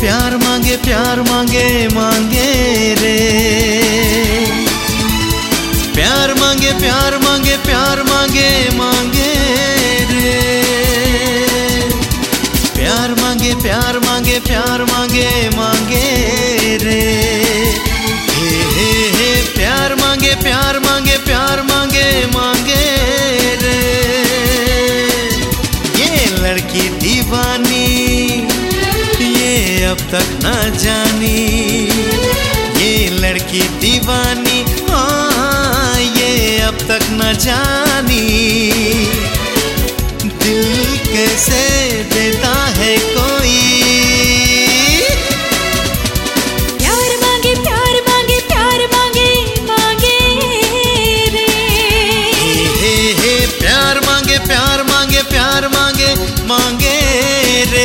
प्यार मांगे मांगे रे। प्यार मांगे मांगे रे। प्यार मांगे मांगे रे। हे प्यार मांगे मांगे रे। ये लड़की दीवानी ये अब तक न जानी। ये लड़की दीवानी हाँ ये अब तक न जानी। दिल कैसे देता है कोई। प्यार मांगे मांगे रे। हे प्यार मांगे रे।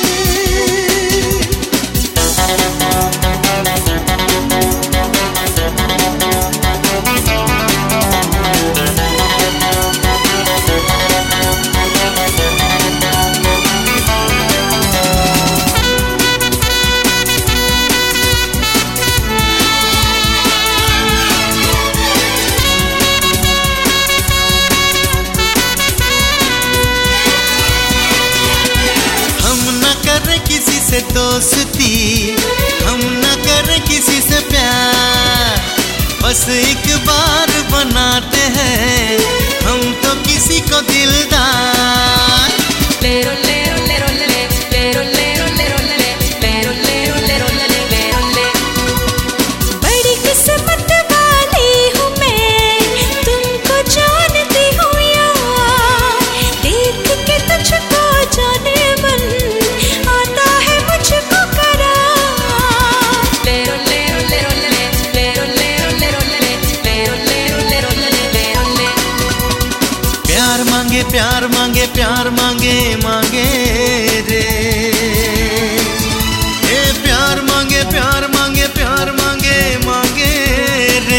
किसी से दोस्ती हम न करें किसी से प्यार। बस एक बार बनाते हैं हम तो किसी को दिलदार। लेरो लेरो लेरो ले लेरो लेरो लेरो ले लेरो लेरो लेरो ले लेरो ले। बड़ी किस्मत वाली हूँ मैं तुमको जानती हूँ यार। देख के तुझको जाने मन प्यार मांगे मांगे रे। ए प्यार मांगे मांगे रे।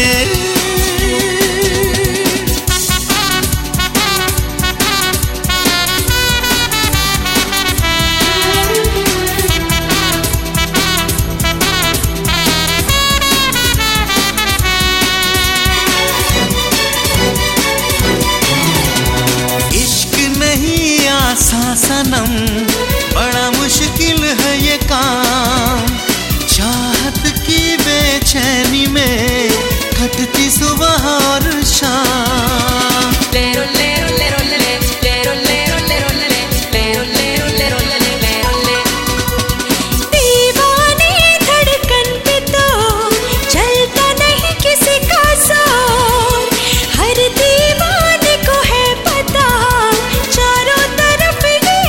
सनम बड़ा मुश्किल है ये काम। चाहत की बेचैनी में कटती सुबह और शाम। लेरो लेरो लेरो ले लेरो लेरो लेरो ले लेरो लेरो लेरो ले लेरो ले। दीवानी धड़कन पे तो चलता नहीं किसी का जोर। हर दीवाने को है पता चारों तरफ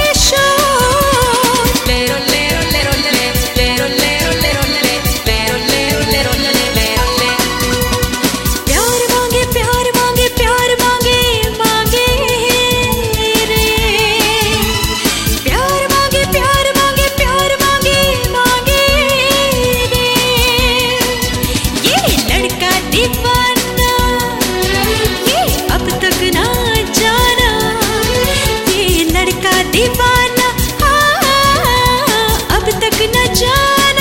दीवाना अब तक न जाना।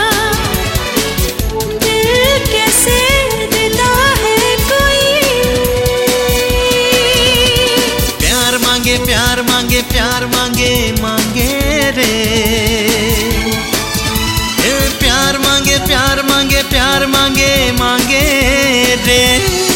दिल कैसे देता है कोई। प्यार मांगे मांगे रे। प्यार मांगे मांगे रे।